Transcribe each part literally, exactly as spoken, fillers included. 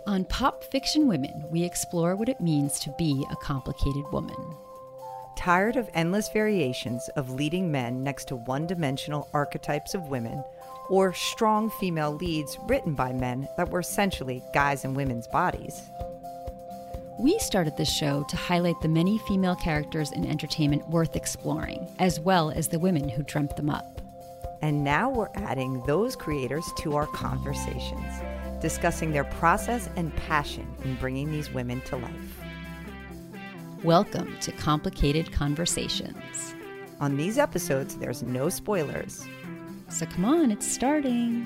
On Pop Fiction Women, we explore what it means to be a complicated woman. Tired of endless variations of leading men next to one-dimensional archetypes of women, or strong female leads written by men that were essentially guys in women's bodies? We started this show to highlight the many female characters in entertainment worth exploring, as well as the women who dreamt them up. And now we're adding those creators to our conversations, discussing their process and passion in bringing these women to life. Welcome to Complicated Conversations. On these episodes, there's no spoilers. So come on, it's starting.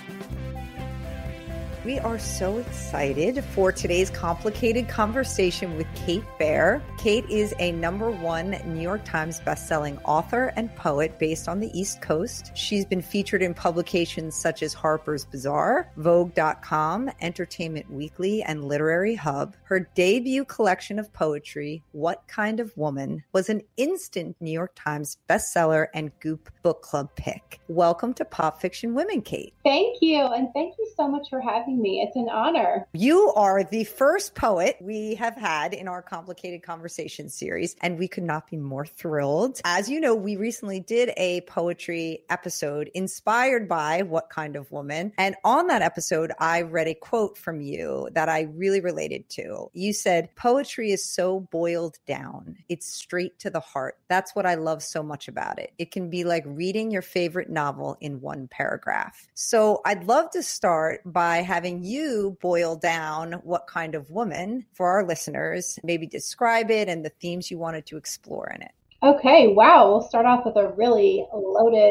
We are so excited for today's complicated conversation with Kate Baer. Kate is a number one New York Times bestselling author and poet based on the East Coast. She's been featured in publications such as Harper's Bazaar, Vogue dot com, Entertainment Weekly, and Literary Hub. Her debut collection of poetry, What Kind of Woman, was an instant New York Times bestseller and Goop Book Club pick. Welcome to Pop Fiction Women, Kate. Thank you, and thank you so much for having me. It's an honor. You are the first poet we have had in our Complicated Conversation series, and we could not be more thrilled. As you know, we recently did a poetry episode inspired by What Kind of Woman, and on that episode, I read a quote from you that I really related to. You said, "Poetry is so boiled down. It's straight to the heart. That's what I love so much about it. It can be like reading your favorite novel in one paragraph." So I'd love to start by having you boil down What Kind of Woman for our listeners, maybe describe it and the themes you wanted to explore in it. Okay, wow. We'll start off with a really loaded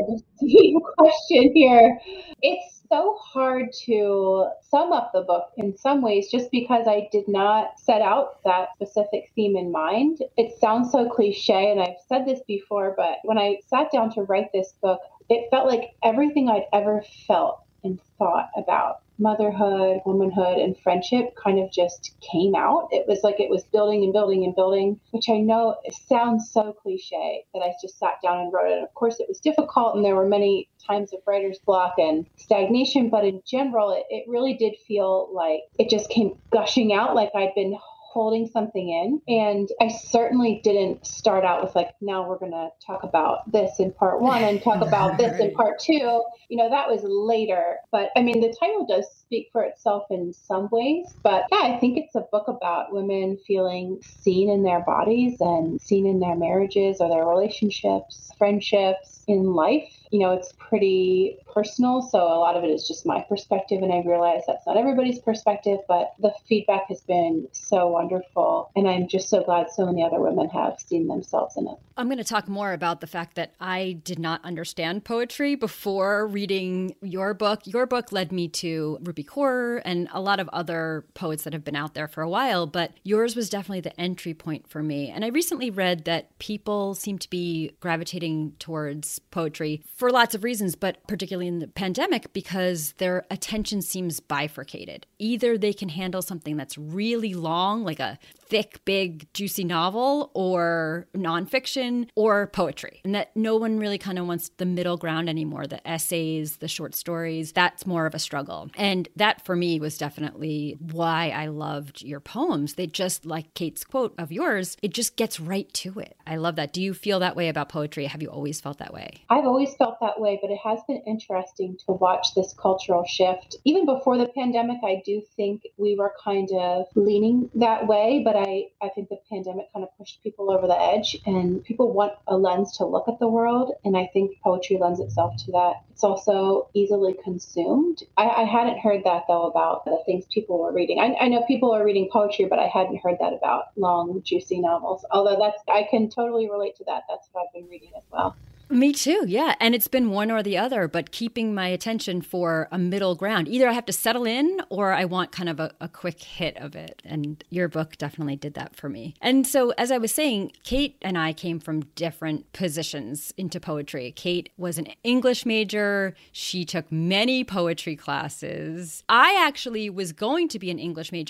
question here. It's so hard to sum up the book in some ways just because I did not set out that specific theme in mind. It sounds so cliche, and I've said this before, but when I sat down to write this book, it felt like everything I'd ever felt and thought about motherhood, womanhood, and friendship kind of just came out. It was like it was building and building and building, which I know it sounds so cliche that I just sat down and wrote it. Of course, it was difficult, and there were many times of writer's block and stagnation, but in general, it, it really did feel like it just came gushing out, like I'd been holding something in. And I certainly didn't start out with like, now we're going to talk about this in part one and talk about this in part two. You know, that was later. But I mean, the title does speak for itself in some ways. But yeah, I think it's a book about women feeling seen in their bodies and seen in their marriages or their relationships, friendships, in life. You know, it's pretty personal, so a lot of it is just my perspective, and I realize that's not everybody's perspective, but the feedback has been so wonderful, and I'm just so glad so many other women have seen themselves in it. I'm going to talk more about the fact that I did not understand poetry before reading your book. Your book led me to Rupi Kaur and a lot of other poets that have been out there for a while, but yours was definitely the entry point for me. And I recently read that people seem to be gravitating towards poetry for lots of reasons, but particularly in the pandemic, because their attention seems bifurcated. Either they can handle something that's really long, like a thick, big, juicy novel, or nonfiction, or poetry. And that no one really kind of wants the middle ground anymore. The essays, the short stories, that's more of a struggle. And that for me was definitely why I loved your poems. They just, like Kate's quote of yours, it just gets right to it. I love that. Do you feel that way about poetry? Have you always felt that way? I've always felt that way, but it has been interesting to watch this cultural shift. Even before the pandemic, I do think we were kind of leaning that way, but I, I think the pandemic kind of pushed people over the edge, and people want a lens to look at the world, and I think poetry lends itself to that. It's also easily consumed. I, I hadn't heard that, though, about the things people were reading. I, I know people are reading poetry, but I hadn't heard that about long, juicy novels, although that's I can totally relate to that. That's what I've been reading as well. Me too, yeah. And it's been one or the other, but keeping my attention for a middle ground. Either I have to settle in or I want kind of a, a quick hit of it. And your book definitely did that for me. And so, as I was saying, Kate and I came from different positions into poetry. Kate was an English major. She took many poetry classes. I actually was going to be an English major,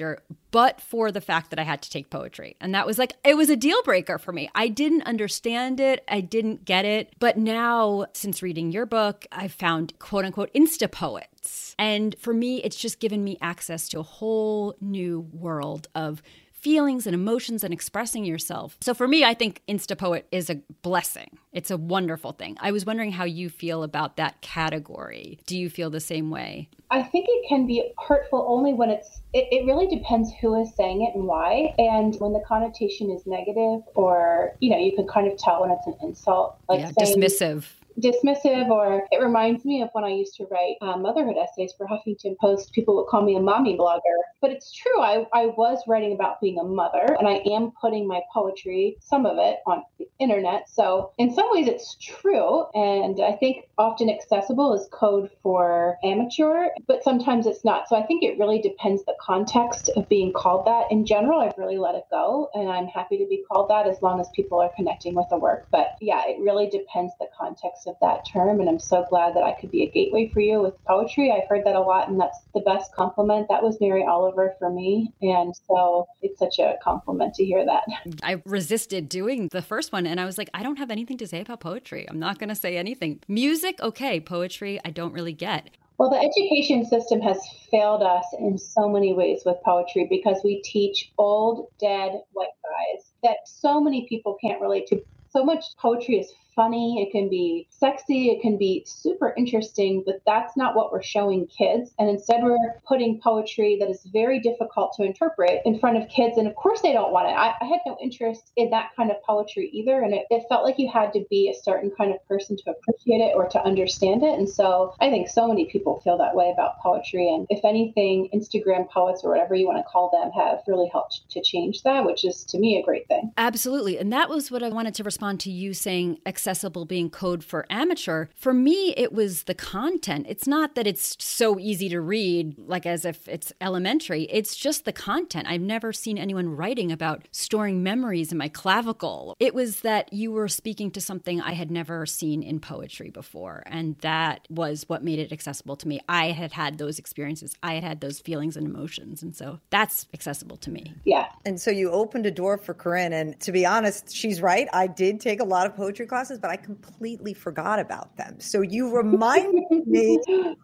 but for the fact that I had to take poetry. And that was like, it was a deal breaker for me. I didn't understand it. I didn't get it. But now, since reading your book, I've found quote unquote Insta poets. And for me, it's just given me access to a whole new world of feelings and emotions and expressing yourself. So for me, I think Instapoet is a blessing. It's a wonderful thing. I was wondering how you feel about that category. Do you feel the same way? I think it can be hurtful only when it's, it, it really depends who is saying it and why. And when the connotation is negative, or, you know, you can kind of tell when it's an insult, like yeah, saying, dismissive. dismissive, or it reminds me of when I used to write uh, motherhood essays for Huffington Post. People would call me a mommy blogger, but it's true. I, I was writing about being a mother, and I am putting my poetry, some of it, on the internet. So in some ways it's true. And I think often accessible is code for amateur, but sometimes it's not. So I think it really depends the context of being called that. In general, I've really let it go, and I'm happy to be called that as long as people are connecting with the work. But yeah, it really depends the context of that term. And I'm so glad that I could be a gateway for you with poetry. I've heard that a lot, and that's the best compliment. That was Mary Oliver for me. And so it's such a compliment to hear that. I resisted doing the first one, and I was like, I don't have anything to say about poetry. I'm not going to say anything. Music, okay. Poetry, I don't really get. Well, the education system has failed us in so many ways with poetry, because we teach old, dead white guys that so many people can't relate to. So much poetry is funny, it can be sexy, it can be super interesting, but that's not what we're showing kids. And instead we're putting poetry that is very difficult to interpret in front of kids. And of course they don't want it. I, I had no interest in that kind of poetry either. And it, it felt like you had to be a certain kind of person to appreciate it or to understand it. And so I think so many people feel that way about poetry. And if anything, Instagram poets, or whatever you want to call them, have really helped to change that, which is to me a great thing. Absolutely. And that was what I wanted to respond to you saying, accessible being code for amateur. For me, it was the content. It's not that it's so easy to read, like as if it's elementary. It's just the content. I've never seen anyone writing about storing memories in my clavicle. It was that you were speaking to something I had never seen in poetry before. And that was what made it accessible to me. I had had those experiences. I had had those feelings and emotions. And so that's accessible to me. Yeah. And so you opened a door for Corinne. And to be honest, she's right. I did take a lot of poetry classes, but I completely forgot about them. So you reminded me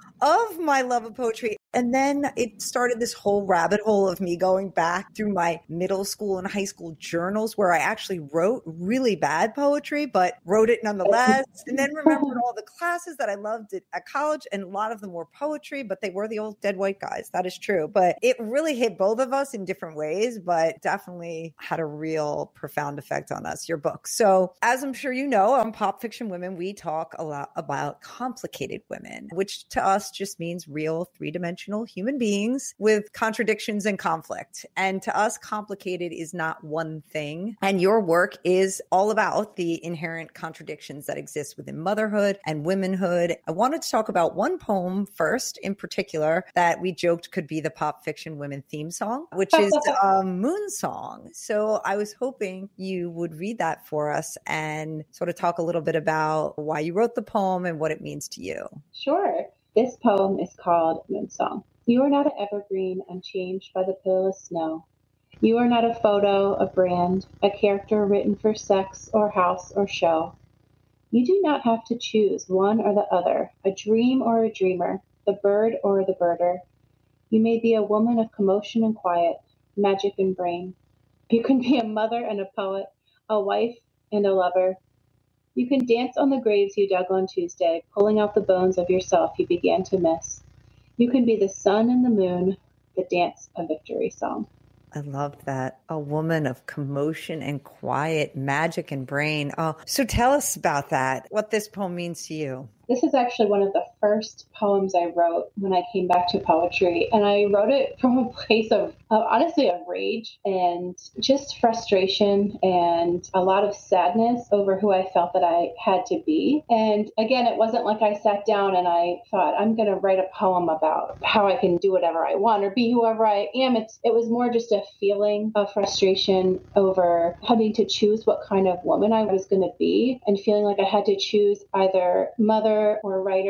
of my love of poetry. And then it started this whole rabbit hole of me going back through my middle school and high school journals, where I actually wrote really bad poetry, but wrote it nonetheless. And then remembered all the classes that I loved at, at college. And a lot of them were poetry, but they were the old dead white guys. That is true. But it really hit both of us in different ways, but definitely had a real profound effect on us, your book. So as I'm sure you know, on Pop Fiction Women, we talk a lot about complicated women, which to us just means real three-dimensional human beings with contradictions and conflict. And to us, complicated is not one thing. And your work is all about the inherent contradictions that exist within motherhood and womanhood. I wanted to talk about one poem first in particular that we joked could be the Pop Fiction Women theme song, which is um, Moon Song. So I was hoping you would read that for us and sort of talk a little bit about why you wrote the poem and what it means to you. Sure. This poem is called Moon Song. You are not an evergreen unchanged by the pitiless snow. You are not a photo, a brand, a character written for sex or house or show. You do not have to choose one or the other, a dream or a dreamer, the bird or the birder. You may be a woman of commotion and quiet, magic and brain. You can be a mother and a poet, a wife and a lover. You can dance on the graves you dug on Tuesday, pulling out the bones of yourself you began to miss. You can be the sun and the moon, the dance of victory song. I love that. A woman of commotion and quiet, magic and brain. Oh, so tell us about that, what this poem means to you. This is actually one of the first poems I wrote when I came back to poetry. And I wrote it from a place of, of honestly, of rage and just frustration and a lot of sadness over who I felt that I had to be. And again, it wasn't like I sat down and I thought, I'm going to write a poem about how I can do whatever I want or be whoever I am. It's, it was more just a feeling of frustration over having to choose what kind of woman I was going to be and feeling like I had to choose either mother or writer or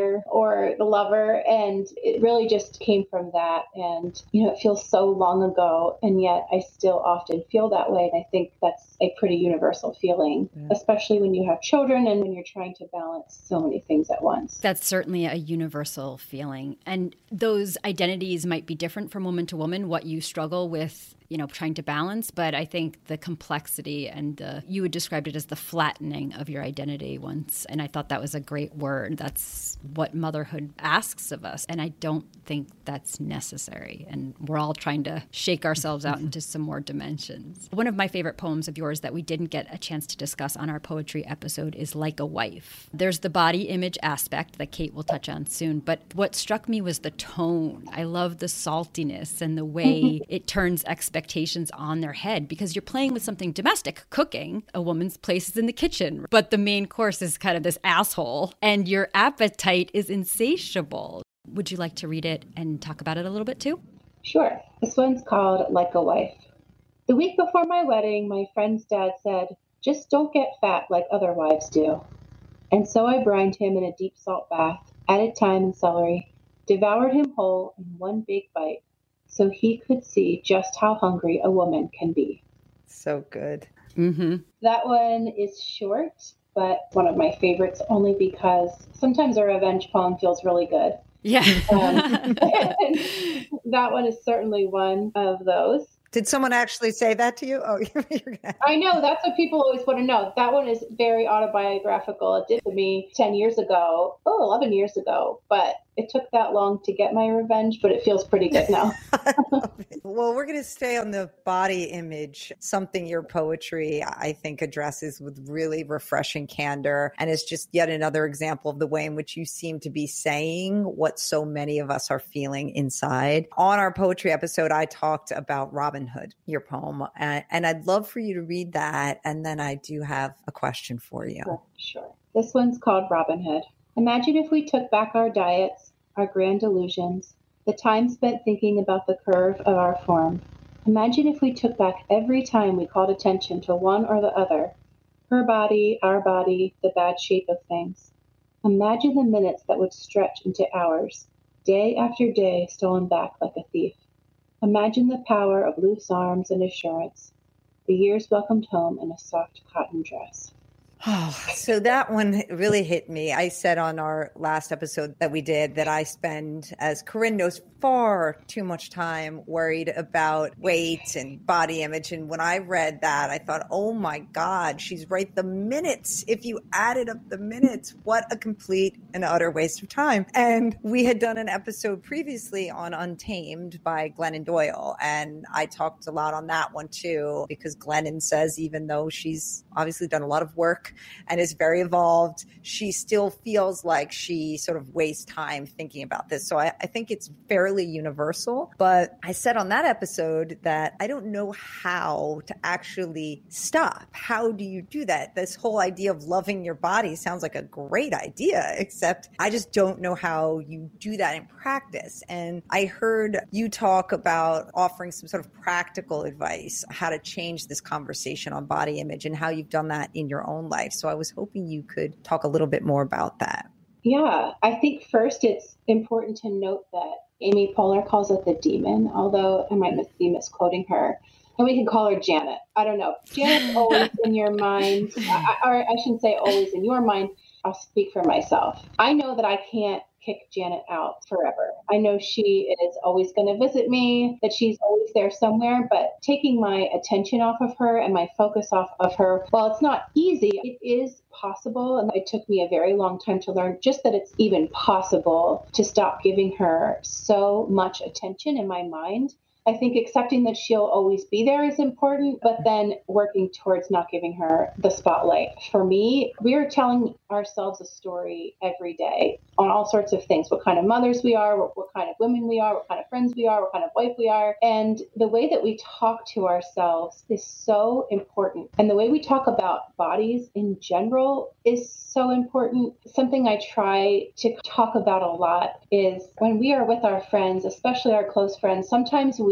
for the lover. And it really just came from that. And, you know, it feels so long ago, and yet I still often feel that way. And I think that's a pretty universal feeling, yeah. especially when you have children and when you're trying to balance so many things at once. That's certainly a universal feeling. And those identities might be different from woman to woman, what you struggle with, you know, trying to balance. But I think the complexity and the, you would describe it as the flattening of your identity once. And I thought that was a great word. That's what motherhood asks of us. And I don't think that's necessary. And we're all trying to shake ourselves out into some more dimensions. One of my favorite poems of yours that we didn't get a chance to discuss on our poetry episode is Like a Wife. There's the body image aspect that Kate will touch on soon. But what struck me was the tone. I love the saltiness and the way it turns expectations on their head, because you're playing with something domestic, cooking. A woman's place is in the kitchen, but the main course is kind of this asshole, and your appetite is insatiable. Would you like to read it and talk about it a little bit too? Sure. This one's called Like a Wife. The week before my wedding, my friend's dad said, "Just don't get fat like other wives do." And so I brined him in a deep salt bath, added thyme and celery, devoured him whole in one big bite, so he could see just how hungry a woman can be. So good. Mm-hmm. That one is short, but one of my favorites, only because sometimes a revenge poem feels really good. Yeah. um, that one is certainly one of those. Did someone actually say that to you? Oh, you're gonna... I know. That's what people always want to know. That one is very autobiographical. It did to me ten years ago, oh, eleven years ago. But it took that long to get my revenge, but it feels pretty good now. Well, we're going to stay on the body image, something your poetry, I think, addresses with really refreshing candor. And it's just yet another example of the way in which you seem to be saying what so many of us are feeling inside. On our poetry episode, I talked about Robin Hood, your poem, and, and I'd love for you to read that. And then I do have a question for you. Sure, sure. This one's called Robin Hood. Imagine if we took back our diets, our grand illusions, the time spent thinking about the curve of our form. Imagine if we took back every time we called attention to one or the other, her body, our body, the bad shape of things. Imagine the minutes that would stretch into hours, day after day stolen back like a thief. Imagine the power of loose arms and assurance, the years welcomed home in a soft cotton dress. Oh, so that one really hit me. I said on our last episode that we did that I spend, as Corinne knows, far too much time worried about weight and body image. And when I read that, I thought, oh my God, she's right. The minutes, if you added up the minutes, what a complete and utter waste of time. And we had done an episode previously on Untamed by Glennon Doyle. And I talked a lot on that one too, because Glennon says, even though she's obviously done a lot of work and is very evolved, she still feels like she sort of wastes time thinking about this. So I, I think it's fairly universal. But I said on that episode that I don't know how to actually stop. How do you do that? This whole idea of loving your body sounds like a great idea, except I just don't know how you do that in practice. And I heard you talk about offering some sort of practical advice, how to change this conversation on body image and how you've done that in your own life. So I was hoping you could talk a little bit more about that. Yeah, I think first it's important to note that Amy Poehler calls it the demon, although I might be misquoting her. And we can call her Janet. I don't know. Janet's always in your mind, I, or I shouldn't say always in your mind. I'll speak for myself. I know that I can't kick Janet out forever. I know she is always going to visit me, that she's always there somewhere, but taking my attention off of her and my focus off of her, while it's not easy, it is possible. And it took me a very long time to learn just that it's even possible to stop giving her so much attention in my mind. I think accepting that she'll always be there is important, but then working towards not giving her the spotlight. For me, we are telling ourselves a story every day on all sorts of things, what kind of mothers we are, what, what kind of women we are, what kind of friends we are, what kind of wife we are. And the way that we talk to ourselves is so important. And the way we talk about bodies in general is so important. Something I try to talk about a lot is when we are with our friends, especially our close friends, sometimes we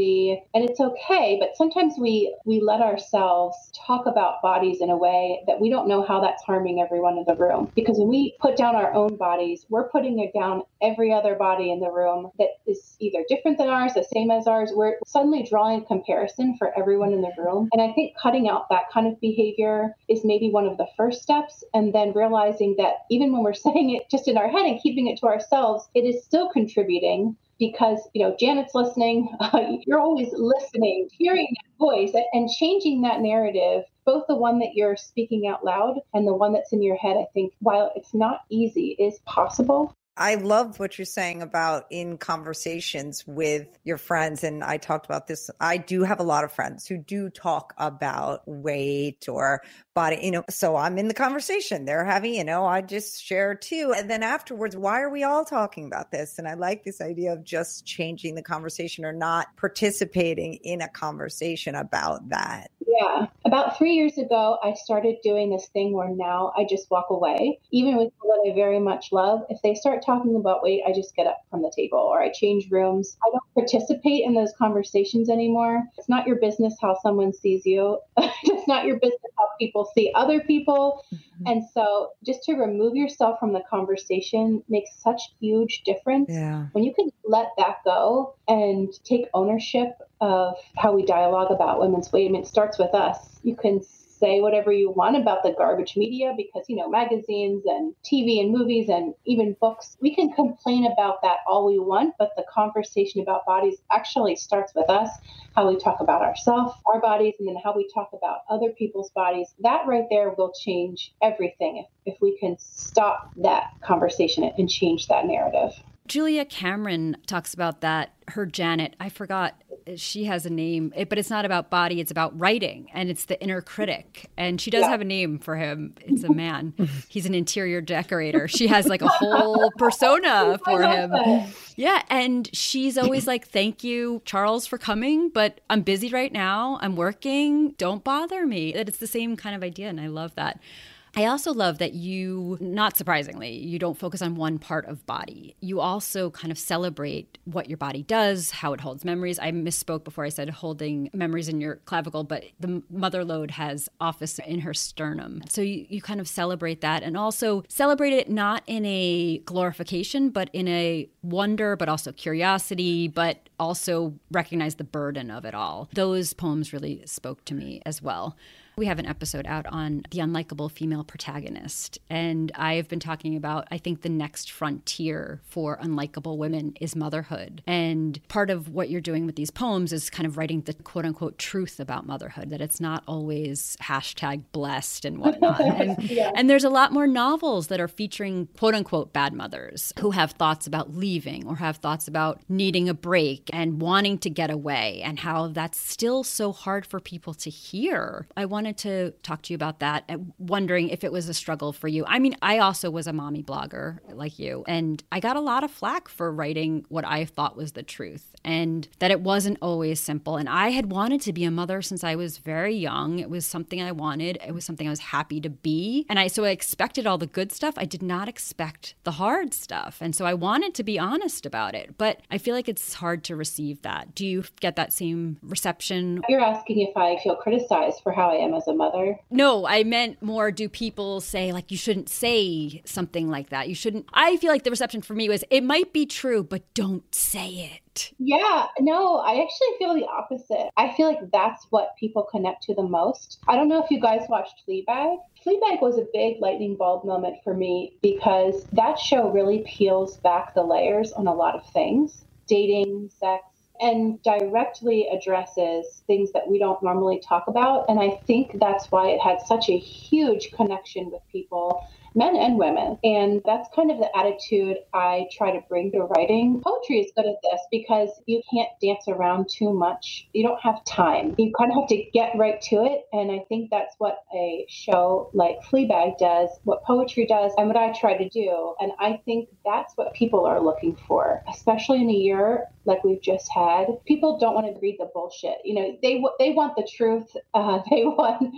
we, and it's okay, but sometimes we, we let ourselves talk about bodies in a way that we don't know how that's harming everyone in the room. Because when we put down our own bodies, we're putting it down every other body in the room that is either different than ours, the same as ours. We're suddenly drawing a comparison for everyone in the room. And I think cutting out that kind of behavior is maybe one of the first steps. And then realizing that even when we're saying it just in our head and keeping it to ourselves, it is still contributing. Because, you know, Janet's listening, uh, you're always listening, hearing that voice and, and changing that narrative, both the one that you're speaking out loud and the one that's in your head. I think while it's not easy, it is possible. I love what you're saying about in conversations with your friends. And I talked about this. I do have a lot of friends who do talk about weight or body, you know, so I'm in the conversation. They're having, you know, I just share too. And then afterwards, why are we all talking about this? And I like this idea of just changing the conversation or not participating in a conversation about that. Yeah. About three years ago, I started doing this thing where now I just walk away, even with people that I very much love. If they start talking about weight, I just get up from the table or I change rooms. I don't participate in those conversations anymore. It's not your business how someone sees you. It's not your business how people see other people. Mm-hmm. And so just to remove yourself from the conversation makes such huge difference. Yeah. When you can let that go and take ownership of how we dialogue about women's weight, I mean, it starts with us. You can say whatever you want about the garbage media because, you know, magazines and T V and movies and even books, we can complain about that all we want, but the conversation about bodies actually starts with us, how we talk about ourselves, our bodies, and then how we talk about other people's bodies. That right there will change everything if, if we can stop that conversation and change that narrative. Julia Cameron talks about that. Her Janet, I forgot, she has a name, but it's not about body, it's about writing, and it's the inner critic. And she does yeah. have a name for him. It's a man. He's an interior decorator. She has like a whole persona for him. That. Yeah, and she's always like, thank you, Charles, for coming, but I'm busy right now. I'm working. Don't bother me. That it's the same kind of idea, and I love that. I also love that you, not surprisingly, you don't focus on one part of body. You also kind of celebrate what your body does, how it holds memories. I misspoke before I said holding memories in your clavicle, but the mother lode has office in her sternum. So you, you kind of celebrate that and also celebrate it not in a glorification, but in a wonder, but also curiosity, but also recognize the burden of it all. Those poems really spoke to me as well. We have an episode out on the unlikable female protagonist, and I've been talking about, I think the next frontier for unlikable women is motherhood. And part of what you're doing with these poems is kind of writing the quote unquote truth about motherhood, that it's not always hashtag blessed and whatnot. And, yeah. and there's a lot more novels that are featuring quote unquote bad mothers who have thoughts about leaving or have thoughts about needing a break and wanting to get away, and how that's still so hard for people to hear. I want wanted to talk to you about that and wondering if it was a struggle for you. I mean, I also was a mommy blogger like you, and I got a lot of flack for writing what I thought was the truth and that it wasn't always simple. And I had wanted to be a mother since I was very young. It was something I wanted. It was something I was happy to be. And I so I expected all the good stuff. I did not expect the hard stuff. And so I wanted to be honest about it. But I feel like it's hard to receive that. Do you get that same reception? You're asking if I feel criticized for how I am as a mother? No, I meant more, do people say, like, you shouldn't say something like that? You shouldn't. I feel like the reception for me was, it might be true, but don't say it. Yeah, no, I actually feel the opposite. I feel like that's what people connect to the most. I don't know if you guys watched Fleabag. Fleabag was a big lightning bulb moment for me because that show really peels back the layers on a lot of things. Dating, sex, and directly addresses things that we don't normally talk about. And I think that's why it had such a huge connection with people, men and women. And that's kind of the attitude I try to bring to writing. Poetry is good at this because you can't dance around too much. You don't have time. You kind of have to get right to it. And I think that's what a show like Fleabag does, what poetry does, and what I try to do. And I think that's what people are looking for, especially in a year like we've just had. People don't want to read the bullshit. You know, they they want the truth. Uh, they want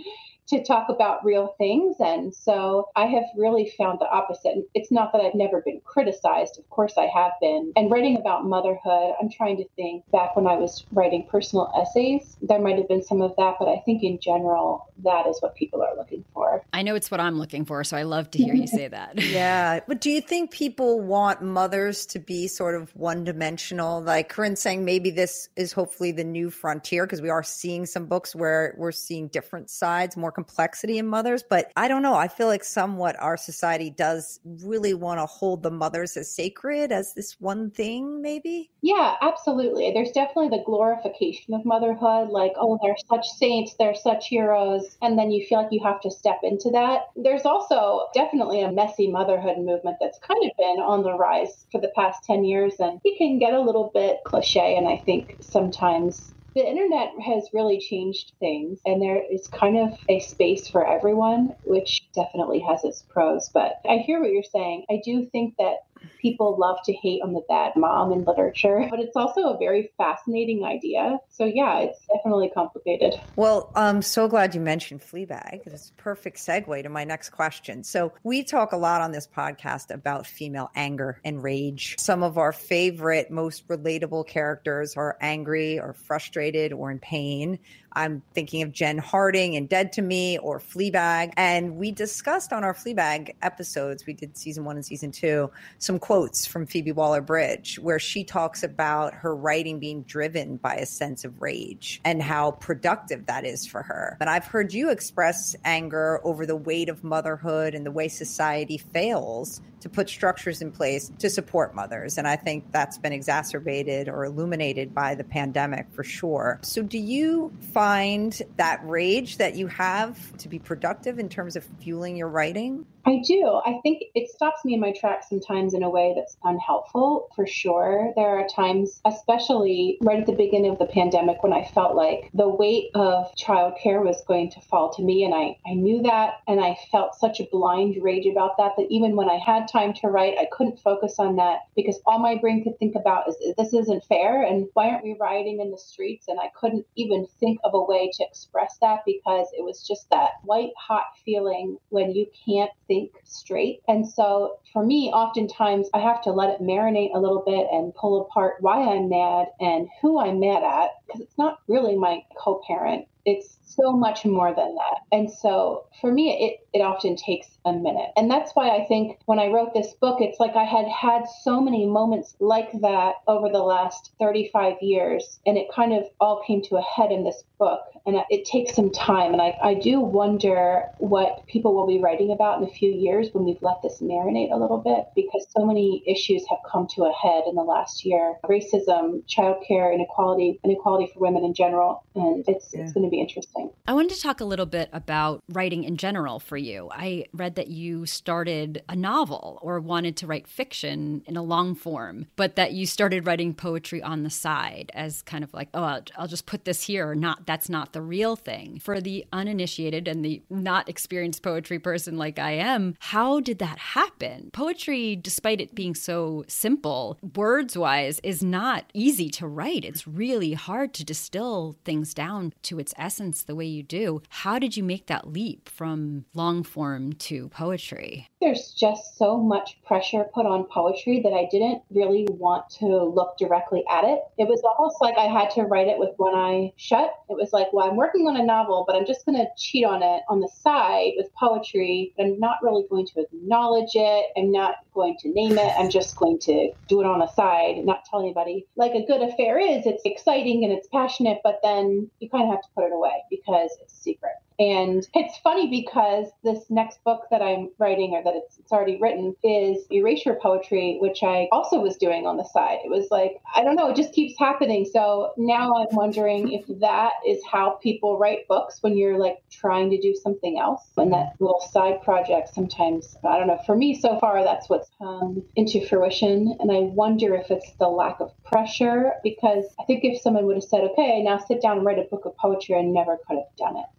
to talk about real things. And so I have really found the opposite. It's not that I've never been criticized. Of course I have been. And writing about motherhood, I'm trying to think back when I was writing personal essays, there might have been some of that, but I think in general, that is what people are looking for. I know it's what I'm looking for, so I love to hear you say that. Yeah. But do you think people want mothers to be sort of one-dimensional? Like Corinne's saying, maybe this is hopefully the new frontier, because we are seeing some books where we're seeing different sides, more complexity in mothers. But I don't know. I feel like somewhat our society does really want to hold the mothers as sacred, as this one thing, maybe? Yeah, absolutely. There's definitely the glorification of motherhood, like, oh, they're such saints, they're such heroes. And then you feel like you have to step into that. There's also definitely a messy motherhood movement that's kind of been on the rise for the past ten years. And it can get a little bit cliche. And I think sometimes the internet has really changed things, and there is kind of a space for everyone, which definitely has its pros. But I hear what you're saying. I do think that people love to hate on the bad mom in literature, but it's also a very fascinating idea. So yeah, it's definitely complicated. Well, I'm so glad you mentioned Fleabag. It's a perfect segue to my next question. So we talk a lot on this podcast about female anger and rage. Some of our favorite, most relatable characters are angry or frustrated or in pain. I'm thinking of Jen Harding in Dead to Me or Fleabag. And we discussed on our Fleabag episodes, we did season one and season two, some quotes from Phoebe Waller-Bridge, where she talks about her writing being driven by a sense of rage and how productive that is for her. And I've heard you express anger over the weight of motherhood and the way society fails to put structures in place to support mothers. And I think that's been exacerbated or illuminated by the pandemic for sure. So do you find that rage that you have to be productive in terms of fueling your writing? I do. I think it stops me in my tracks sometimes in a way that's unhelpful, for sure. There are times, especially right at the beginning of the pandemic, when I felt like the weight of childcare was going to fall to me. And I, I knew that, and I felt such a blind rage about that, that even when I had time to write, I couldn't focus on that because all my brain could think about is, this isn't fair, and why aren't we rioting in the streets? And I couldn't even think of a way to express that because it was just that white hot feeling when you can't think straight. And so for me, oftentimes I have to let it marinate a little bit and pull apart why I'm mad and who I'm mad at, because it's not really my co-parent. It's so much more than that. And so for me, it, it often takes a minute. And that's why I think when I wrote this book, it's like I had had so many moments like that over the last thirty-five years. And it kind of all came to a head in this book. And it takes some time. And I, I do wonder what people will be writing about in a few years when we've let this marinate a little bit, because so many issues have come to a head in the last year. Racism, childcare, inequality, inequality for women in general. And it's, yeah. it's going to be interesting. I wanted to talk a little bit about writing in general for you. I read that you started a novel or wanted to write fiction in a long form, but that you started writing poetry on the side as kind of like, oh, I'll, I'll just put this here, or not, that's not the real thing. For the uninitiated and the not experienced poetry person like I am, how did that happen? Poetry, despite it being so simple, words-wise, is not easy to write. It's really hard to distill things down to its essence the way you do. How did you make that leap from long form to poetry? There's just so much pressure put on poetry that I didn't really want to look directly at it. It was almost like I had to write it with one eye shut. It was like, well, I'm working on a novel, but I'm just going to cheat on it on the side with poetry. But I'm not really going to acknowledge it. I'm not going to name it. I'm just going to do it on the side and not tell anybody. Like a good affair is, it's exciting and it's passionate, but then you kind of have to put it away because it's a secret. And it's funny because this next book that I'm writing, or that it's, it's already written, is erasure poetry, which I also was doing on the side. It was like, I don't know, it just keeps happening. So now I'm wondering if that is how people write books when you're like trying to do something else. And that little side project sometimes, I don't know, for me so far, that's what's come into fruition. And I wonder if it's the lack of pressure, because I think if someone would have said, okay, now sit down and write a book of poetry, I never could have done it. And so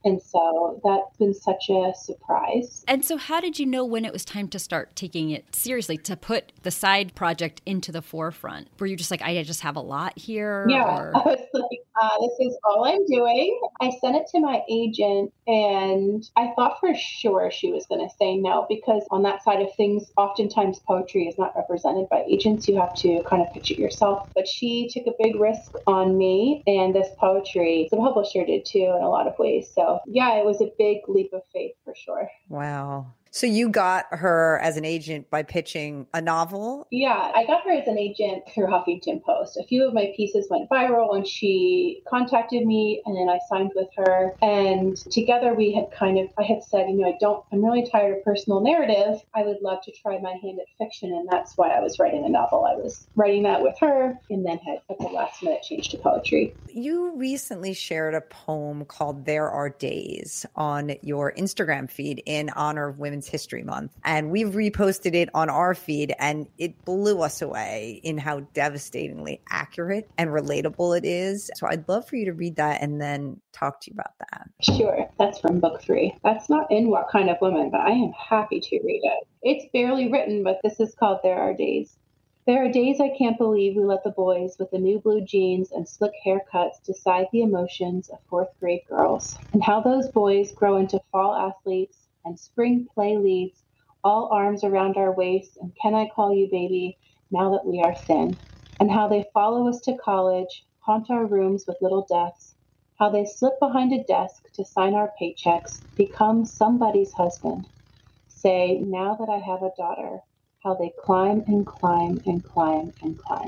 So that's been such a surprise. And so how did you know when it was time to start taking it seriously, to put the side project into the forefront? Were you just like, I just have a lot here? Yeah, or... I was like, uh, this is all I'm doing. I sent it to my agent, and I thought for sure she was going to say no, because on that side of things, oftentimes poetry is not represented by agents. You have to kind of pitch it yourself. But she took a big risk on me and this poetry. The publisher did too in a lot of ways. So yeah, it was a big leap of faith for sure. Wow. So you got her as an agent by pitching a novel? Yeah, I got her as an agent through Huffington Post. A few of my pieces went viral and she contacted me, and then I signed with her. And together we had kind of, I had said, you know, I don't, I'm really tired of personal narrative. I would love to try my hand at fiction. And that's why I was writing a novel. I was writing that with her and then had at the last minute changed to poetry. You recently shared a poem called There Are Days on your Instagram feed in honor of Women's History Month. And we've reposted it on our feed, and it blew us away in how devastatingly accurate and relatable it is. So I'd love for you to read that and then talk to you about that. Sure. That's from book three. That's not in What Kind of Woman, but I am happy to read it. It's barely written, but this is called There Are Days. There are days I can't believe we let the boys with the new blue jeans and slick haircuts decide the emotions of fourth grade girls, and how those boys grow into fall athletes and spring play leads, all arms around our waists, and can I call you baby now that we are thin, and how they follow us to college, haunt our rooms with little deaths, how they slip behind a desk to sign our paychecks, become somebody's husband, say, now that I have a daughter, how they climb and climb and climb and climb.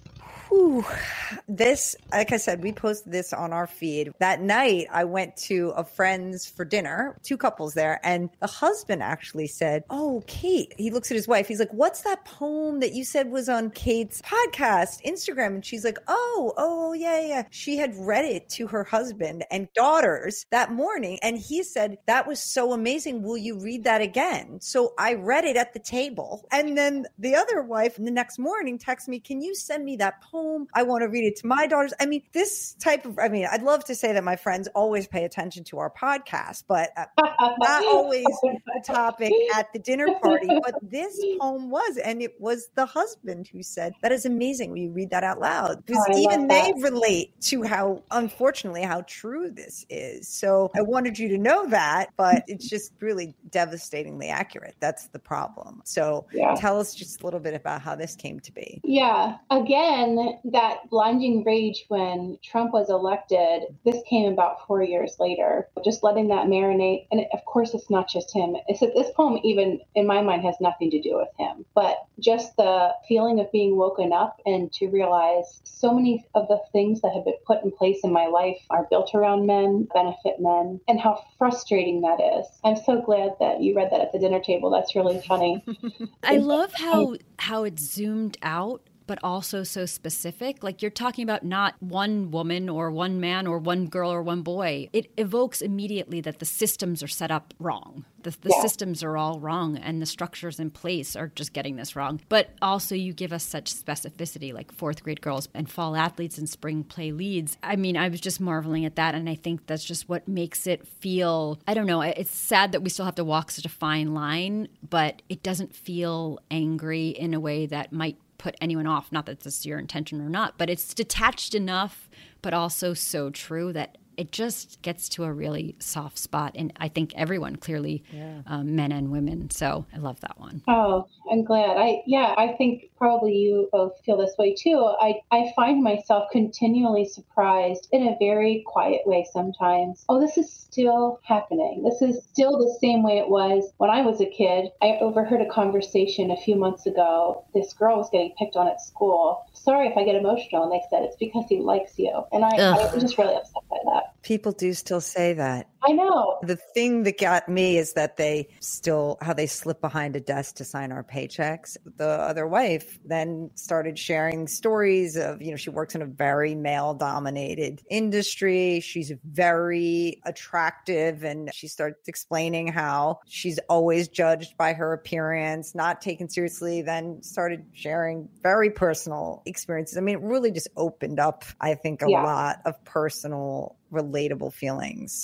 Whew. This, like I said, we posted this on our feed. That night, I went to a friend's for dinner, two couples there, and the husband actually said, oh, Kate, he looks at his wife. He's like, what's that poem that you said was on Kate's podcast, Instagram? And she's like, oh, oh, yeah, yeah. She had read it to her husband and daughters that morning. And he said, that was so amazing. Will you read that again? So I read it at the table. And then the other wife the next morning texted me, can you send me that poem? I want to read it to my daughters. I mean, this type of, I mean, I'd love to say that my friends always pay attention to our podcast, but uh, not always the topic at the dinner party. But this poem was, and it was the husband who said, that is amazing when you read that out loud. Because oh, even they relate to how, unfortunately, how true this is. So I wanted you to know that, but it's just really devastatingly accurate. That's the problem. So yeah. Tell us just a little bit about how this came to be. Yeah. Again, that blinding rage when Trump was elected, this came about four years later, just letting that marinate. And of course, it's not just him. It's that this poem, even in my mind, has nothing to do with him, but just the feeling of being woken up and to realize so many of the things that have been put in place in my life are built around men, benefit men, and how frustrating that is. I'm so glad that you read that at the dinner table. That's really funny. I love how, how it zoomed out, but also so specific. Like you're talking about not one woman or one man or one girl or one boy. It evokes immediately that the systems are set up wrong. The, the yeah. systems are all wrong and the structures in place are just getting this wrong. But also you give us such specificity, like fourth grade girls and fall athletes and spring play leads. I mean, I was just marveling at that. And I think that's just what makes it feel, I don't know, it's sad that we still have to walk such a fine line, but it doesn't feel angry in a way that might put anyone off. Not that this is your intention or not, but it's detached enough, but also so true that it just gets to a really soft spot. And I think everyone clearly, yeah. um, men and women. So I love that one. Oh, I'm glad. I, yeah, I think probably you both feel this way too. I, I find myself continually surprised in a very quiet way sometimes. Oh, this is still happening. This is still the same way it was when I was a kid. I overheard a conversation a few months ago. This girl was getting picked on at school. Sorry if I get emotional. And they said, it's because he likes you. And I, I was just really upset by that. People do still say that. I know. The thing that got me is that they still, how they slip behind a desk to sign our paychecks. The other wife then started sharing stories of, you know, she works in a very male dominated industry. She's very attractive. And she started explaining how she's always judged by her appearance, not taken seriously, then started sharing very personal experiences. I mean, it really just opened up, I think, a yeah. lot of personal relatable feelings for people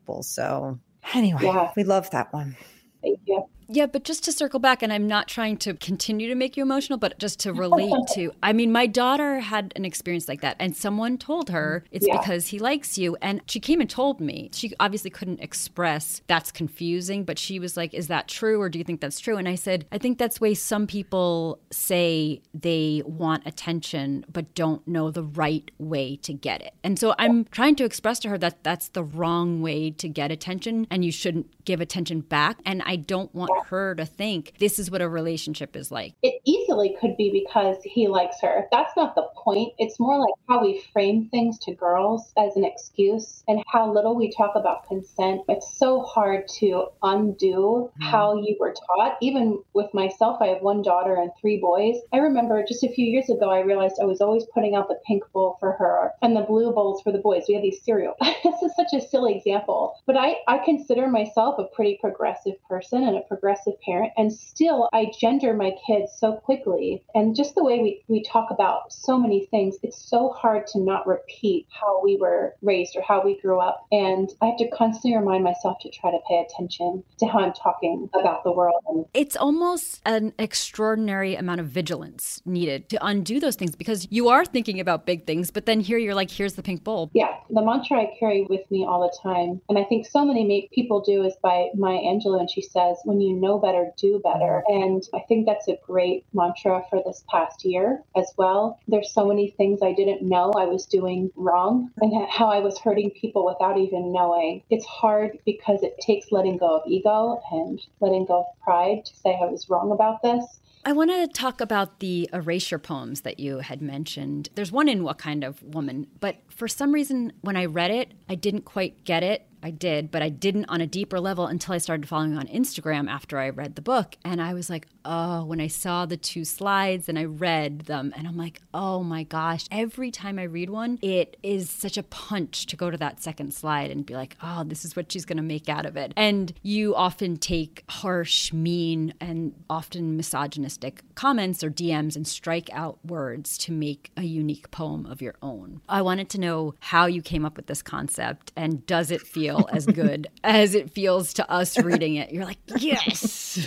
people. So anyway, Yeah. we love that one. Thank you. Yeah, but just to circle back, and I'm not trying to continue to make you emotional, but just to relate to, I mean, my daughter had an experience like that, and someone told her it's Yeah. because he likes you. And she came and told me. She obviously couldn't express that's confusing, but she was like, is that true, or do you think that's true? And I said, I think that's way some people say they want attention, but don't know the right way to get it. And so I'm trying to express to her that that's the wrong way to get attention, and you shouldn't give attention back. And I don't want her to think this is what a relationship is like. It easily could be because he likes her. That's not the point. It's more like how we frame things to girls as an excuse and how little we talk about consent. It's so hard to undo mm. how you were taught. Even with myself, I have one daughter and three boys. I remember just a few years ago, I realized I was always putting out the pink bowl for her and the blue bowls for the boys. We had these cereal. This is such a silly example, but I, I consider myself a pretty progressive person and a progressive parent, and still I gender my kids so quickly. And just the way we, we talk about so many things, it's so hard to not repeat how we were raised or how we grew up. And I have to constantly remind myself to try to pay attention to how I'm talking about the world. And it's almost an extraordinary amount of vigilance needed to undo those things, because you are thinking about big things, but then here you're like, here's the pink bulb. Yeah, the mantra I carry with me all the time, and I think so many make people do, is by Maya Angelou, and she says, when you know better, do better. And I think that's a great mantra for this past year as well. There's so many things I didn't know I was doing wrong and how I was hurting people without even knowing. It's hard because it takes letting go of ego and letting go of pride to say I was wrong about this. I want to talk about the erasure poems that you had mentioned. There's one in What Kind of Woman, but for some reason, when I read it, I didn't quite get it. I did, but I didn't on a deeper level until I started following on Instagram after I read the book. And I was like, oh, when I saw the two slides and I read them, and I'm like, oh my gosh, every time I read one, it is such a punch to go to that second slide and be like, oh, this is what she's going to make out of it. And you often take harsh, mean, and often misogynistic comments or D Ms and strike out words to make a unique poem of your own. I wanted to know how you came up with this concept, and does it feel as good as it feels to us reading it? You're like, yes.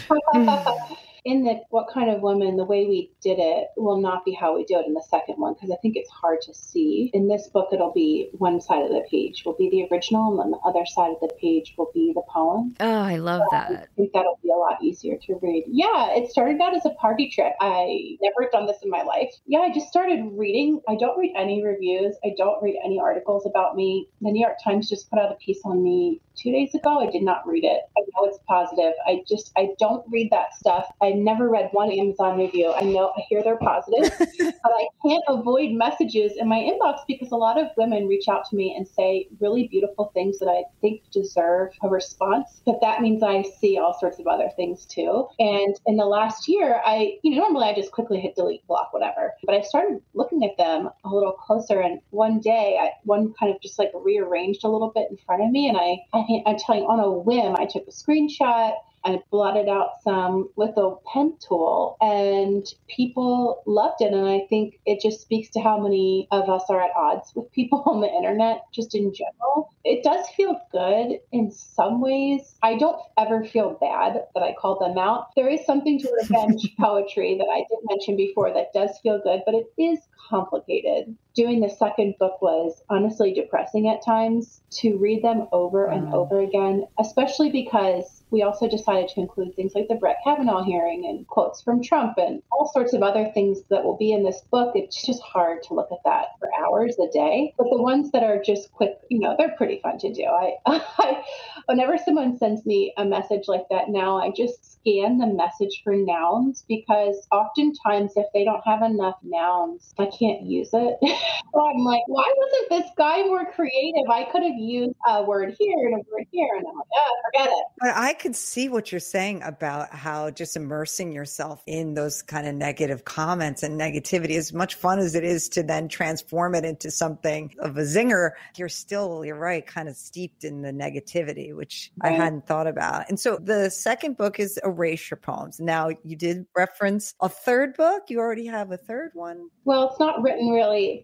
In the What Kind of Woman, the way we did it will not be how we do it in the second one, because I think it's hard to see. In this book, it'll be one side of the page will be the original, and then the other side of the page will be the poem. Oh, I love so that. I think that'll be a lot easier to read. Yeah, it started out as a party trick. I never done this in my life. Yeah, I just started reading. I don't read any reviews. I don't read any articles about me. The New York Times just put out a piece on me two days ago. I did not read it. I know it's positive. I just, I don't read that stuff. I never read one Amazon review. I know, I hear they're positive, but I can't avoid messages in my inbox because a lot of women reach out to me and say really beautiful things that I think deserve a response. But that means I see all sorts of other things too. And in the last year, I, you know, normally I just quickly hit delete, block, whatever. But I started looking at them a little closer. And one day, I, one kind of just like rearranged a little bit in front of me. And I, I I'm telling you, on a whim, I took a screenshot. I blotted out some with a pen tool, and people loved it. And I think it just speaks to how many of us are at odds with people on the internet, just in general. It does feel good in some ways. I don't ever feel bad that I called them out. There is something to revenge poetry that I did mention before that does feel good, but it is complicated. Doing the second book was honestly depressing at times to read them over and mm. over again, especially because we also decided to include things like the Brett Kavanaugh hearing and quotes from Trump and all sorts of other things that will be in this book. It's just hard to look at that for hours a day. But the ones that are just quick, you know, they're pretty fun to do. I, I whenever someone sends me a message like that now, I just scan the message for nouns, because oftentimes if they don't have enough nouns, I can't use it. So I'm like, why wasn't this guy more creative? I could have used a word here and a word here. And I'm like, oh, forget it. But I could see what you're saying about how just immersing yourself in those kind of negative comments and negativity, as much fun as it is to then transform it into something of a zinger, you're still, you're right, kind of steeped in the negativity, which right. I hadn't thought about. And so the second book is Erasure Poems. Now, you did reference a third book. You already have a third one? Well, it's not written really, but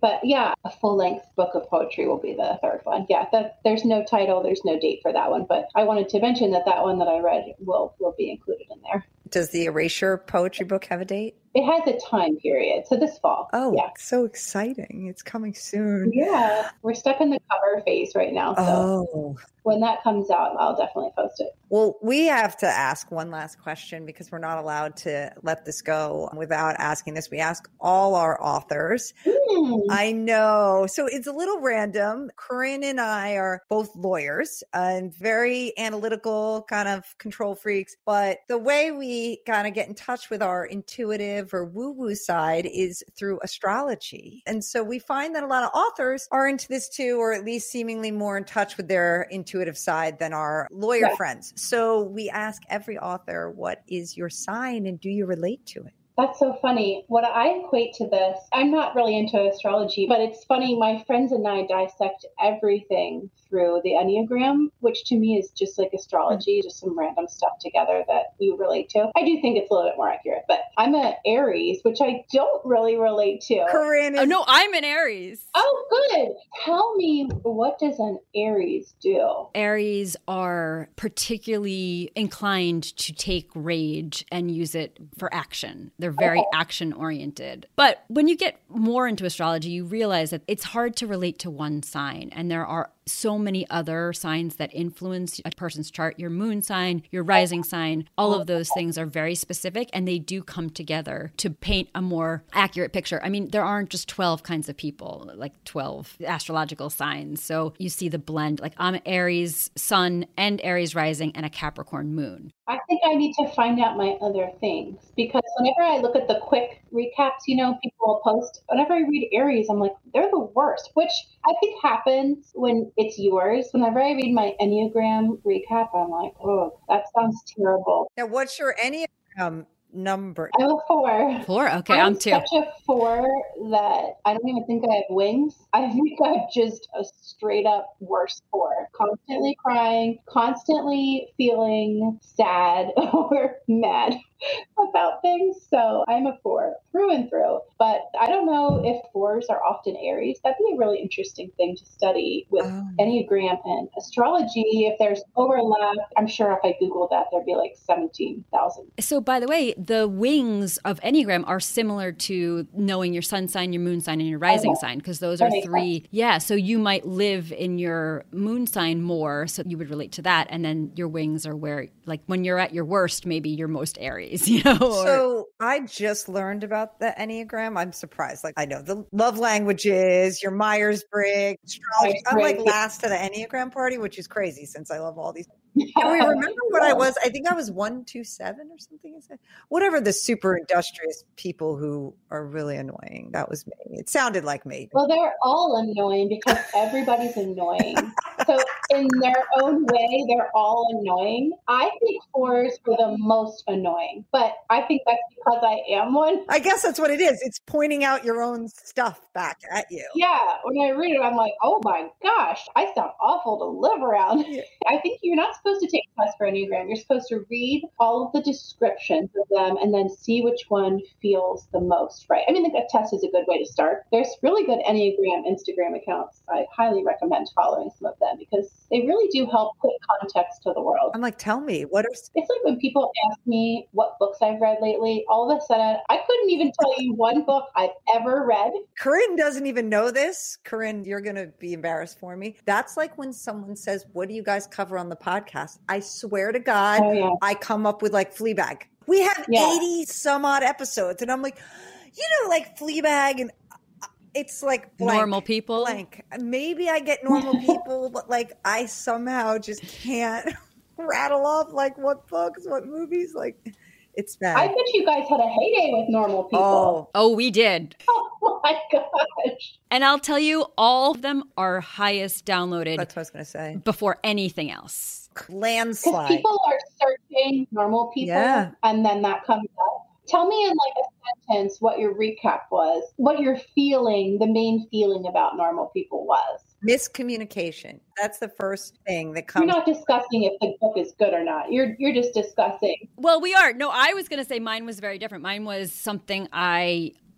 But yeah, a full length book of poetry will be the third one. Yeah, that, there's no title, there's no date for that one. But I wanted to mention that that one that I read will will be included in there. Does the Erasure poetry book have a date? It has a time period. So this fall. Oh, yeah. So exciting. It's coming soon. Yeah. We're stuck in the cover phase right now. So oh. when that comes out, I'll definitely post it. Well, we have to ask one last question because we're not allowed to let this go without asking this. We ask all our authors. Mm. I know. So it's a little random. Corinne and I are both lawyers and very analytical kind of control freaks. But the way we kind of get in touch with our intuitive or woo-woo side is through astrology. And so we find that a lot of authors are into this too, or at least seemingly more in touch with their intuitive side than our lawyer yeah. friends. So we ask every author, what is your sign and do you relate to it? That's so funny. What I equate to this, I'm not really into astrology, but it's funny. My friends and I dissect everything through the Enneagram, which to me is just like astrology, just some random stuff together that you relate to. I do think it's a little bit more accurate, but I'm an Aries, which I don't really relate to. Corinne is- oh, no, I'm an Aries. Oh, good. Tell me, what does an Aries do? Aries are particularly inclined to take rage and use it for action. They're very okay. action oriented. But when you get more into astrology, you realize that it's hard to relate to one sign. And there are so many other signs that influence a person's chart. Your moon sign, your rising sign, all of those things are very specific and they do come together to paint a more accurate picture. I mean, there aren't just twelve kinds of people, like twelve astrological signs. So you see the blend, like I'm Aries sun and Aries rising and a Capricorn moon. I think I need to find out my other things because whenever I look at the quick recaps, you know, people will post, whenever I read Aries, I'm like, they're the worst, which I think happens when it's yours. Whenever I read my Enneagram recap, I'm like, oh, that sounds terrible. Now, what's your Enneagram number? I'm a four. Four? Okay, I'm, I'm two. such a four that I don't even think I have wings. I think I'm just a straight up worse four. Constantly crying, constantly feeling sad or mad about things. So I'm a four through and through. But I don't know if fours are often Aries. That'd be a really interesting thing to study with oh. Enneagram and astrology. If there's overlap, I'm sure if I Googled that, there'd be like seventeen thousand. So by the way, the wings of Enneagram are similar to knowing your sun sign, your moon sign, and your rising okay. sign, because those that are three. Sense. Yeah. So you might live in your moon sign more. So you would relate to that. And then your wings are where, like when you're at your worst, maybe you're most Aries, you know? Or... So I just learned about the Enneagram. I'm surprised. Like I know the love languages, your Myers-Briggs, astrology. I'm like last to the Enneagram party, which is crazy since I love all these. Can we remember what I was? I think I was one two seven or something. Is it? Whatever the super industrious people who are really annoying. That was me. It sounded like me. Well, they're all annoying because everybody's annoying. So in their own way, they're all annoying. I think fours are the most annoying, but I think that's because I am one. I guess that's what it is. It's pointing out your own stuff back at you. Yeah. When I read it, I'm like, oh my gosh, I sound awful to live around. Yeah. I think you're not supposed to take a test for Enneagram. You're supposed to read all of the descriptions of them and then see which one feels the most right. I mean, a test is a good way to start. There's really good Enneagram Instagram accounts. I highly recommend following some of them because they really do help put context to the world. I'm like, tell me, what are... It's like when people ask me what books I've read lately, all of a sudden, I couldn't even tell you one book I've ever read. Corinne doesn't even know this. Corinne, you're going to be embarrassed for me. That's like when someone says, what do you guys cover on the podcast? I swear to God, oh, yeah. I come up with like Fleabag. We have yeah. eighty some odd episodes. And I'm like, you know, like Fleabag and it's like blank, normal people. Blank. Maybe I get normal people, but like I somehow just can't rattle off like what books, what movies, like it's bad. I bet you guys had a heyday with normal people. Oh, oh we did. Oh my gosh. And I'll tell you, all of them are highest downloaded. That's what I was going to say. Before anything else. Landslide. People are searching normal people yeah. and then that comes up. Tell me in like a sentence what your recap was, what your feeling, the main feeling about normal people was. Miscommunication. That's the first thing that comes. You're not discussing if the book is good or not. You're you're just discussing. Well, we are. No, I was going to say mine was very different. Mine was something I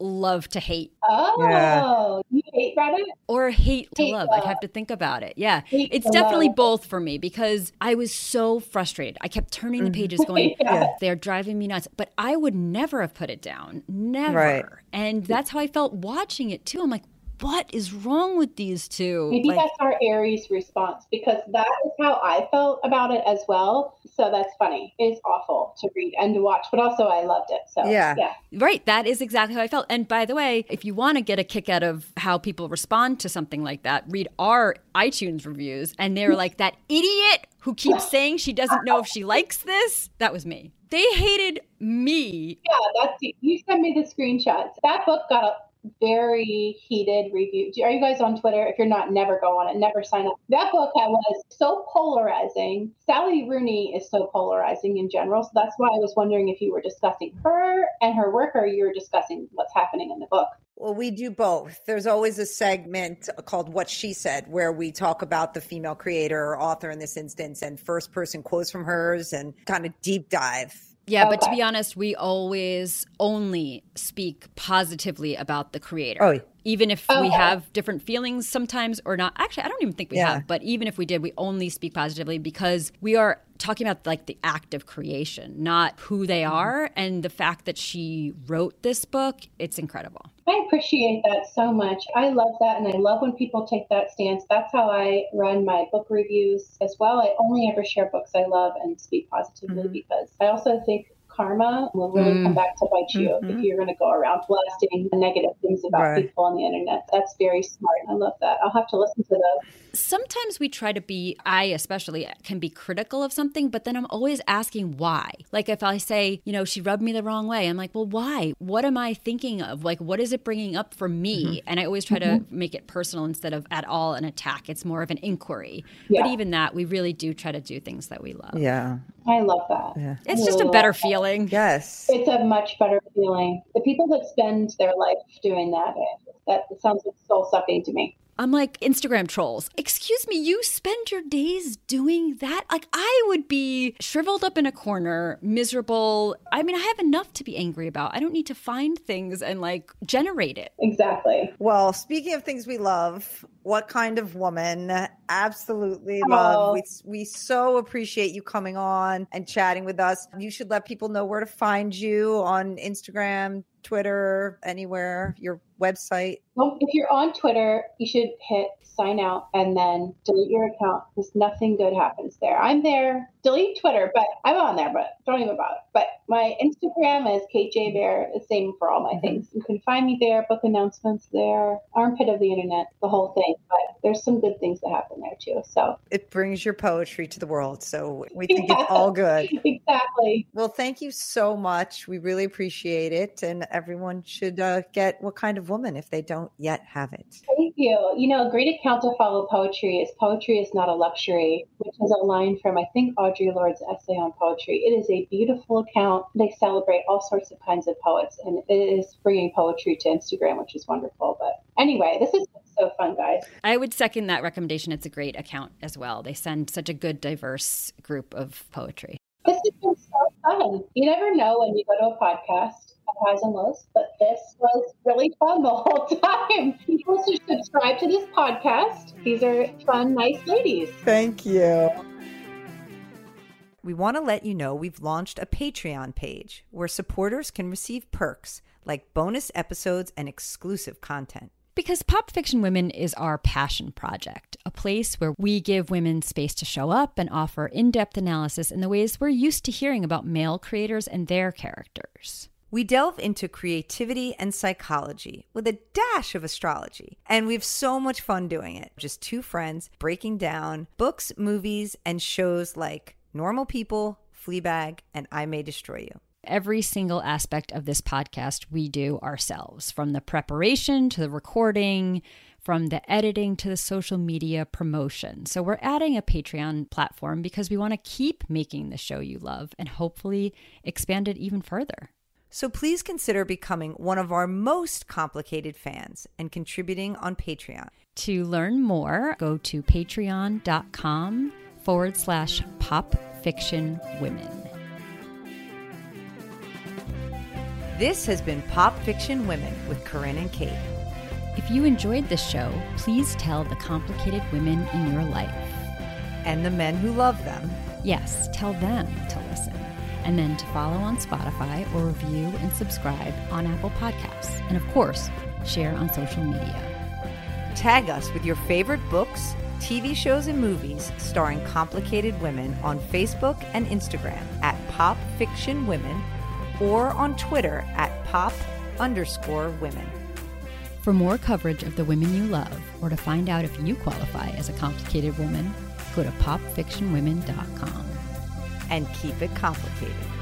love to hate. Oh, yeah. You hate Reddit? Or hate to hate love. love. I'd have to think about it. Yeah. Hate it's definitely love. both for me because I was so frustrated. I kept turning the pages going, yeah. they're driving me nuts. But I would never have put it down. Never. Right. And that's how I felt watching it too. I'm like, what is wrong with these two? Maybe like, that's our Aries response because that is how I felt about it as well. So that's funny. It's awful to read and to watch, but also I loved it. So yeah. yeah. Right. That is exactly how I felt. And by the way, if you want to get a kick out of how people respond to something like that, read our iTunes reviews. And they're like, that idiot who keeps saying she doesn't know if she likes this. That was me. They hated me. Yeah, that's you sent me the screenshots. That book got a very heated review. Are you guys on Twitter? If you're not, never go on it. Never sign up. That book was so polarizing. Sally Rooney is so polarizing in general. So that's why I was wondering if you were discussing her and her work or you were discussing what's happening in the book. Well, we do both. There's always a segment called What She Said, where we talk about the female creator or author in this instance and first person quotes from hers and kind of deep dive. Yeah, Okay. but to be honest, we always only speak positively about the creator. Oh, even if Okay. we have different feelings sometimes or not. Actually, I don't even think we Yeah. have. But even if we did, we only speak positively because we are talking about like the act of creation, not who they are. And the fact that she wrote this book, it's incredible. I appreciate that so much. I love that. And I love when people take that stance. That's how I run my book reviews as well. I only ever share books I love and speak positively Mhm. because I also think karma will really Mm. come back to bite you Mhm. if you're going to go around blasting negative things about Right. people on the internet. That's very smart. I love that. I'll have to listen to those. Sometimes we try to be, I especially can be critical of something, but then I'm always asking why. Like if I say, you know, she rubbed me the wrong way, I'm like, well, why? What am I thinking of? Like, what is it bringing up for me? Mm-hmm. And I always try to make it personal instead of at all an attack. It's more of an inquiry. Yeah. But even that, we really do try to do things that we love. Yeah. I love that. Yeah. I It's just really a better love that. feeling. Yes. It's a much better feeling. The people that spend their life doing that, that sounds soul sucking to me. I'm like, Instagram trolls. Excuse me, you spend your days doing that? Like, I would be shriveled up in a corner, miserable. I mean, I have enough to be angry about. I don't need to find things and like generate it. Exactly. Well, speaking of things we love, What Kind of Woman? Absolutely Oh. love. We, we so appreciate you coming on and chatting with us. You should let people know where to find you on Instagram, Twitter, anywhere, your website. Well, if you're on Twitter, you should hit sign out and then delete your account because nothing good happens there. I'm there. Delete Twitter, but I'm on there, but don't even bother. But my Instagram is Kate J. Bear, the same for all my Mhm. things. You can find me there, book announcements there, armpit of the internet, the whole thing. But there's some good things that happen there too. So It brings your poetry to the world. So we think it's all good. exactly. Well, thank you so much. We really appreciate it. And everyone should uh, get What Kind of Woman if they don't yet have it. Thank you. You know, a great account to follow poetry is Poetry is Not a Luxury, which is a line from, I think, Audre Lorde's essay on poetry. It is a beautiful account. They celebrate all sorts of kinds of poets, and it is bringing poetry to Instagram, which is wonderful. But anyway, this is so fun, guys. I would second that recommendation. It's a great account as well. They send such a good, diverse group of poetry. This has been so fun. You never know when you go to a podcast, highs and lows, but this was really fun the whole time. People should subscribe to this podcast. These are fun, nice ladies. Thank you. We want to let you know we've launched a Patreon page where supporters can receive perks like bonus episodes and exclusive content. Because Pop Fiction Women is our passion project, a place where we give women space to show up and offer in-depth analysis in the ways we're used to hearing about male creators and their characters. We delve into creativity and psychology with a dash of astrology, and we have so much fun doing it. Just two friends breaking down books, movies, and shows like Normal People, Fleabag, and I May Destroy You. Every single aspect of this podcast we do ourselves, from the preparation to the recording, from the editing to the social media promotion. So we're adding a Patreon platform because we want to keep making the show you love and hopefully expand it even further. So please consider becoming one of our most complicated fans and contributing on Patreon. To learn more, go to patreon.com forward slash pop fiction women. This has been Pop Fiction Women with Corinne and Kate. If you enjoyed this show, please tell the complicated women in your life. And the men who love them. Yes, tell them to listen. And then to follow on Spotify or review and subscribe on Apple Podcasts. And of course, share on social media. Tag us with your favorite books, T V shows, and movies starring complicated women on Facebook and Instagram at Pop Fiction Women or on Twitter at pop underscore women. For more coverage of the women you love, or to find out if you qualify as a complicated woman, go to pop fiction women dot com. And keep it complicated.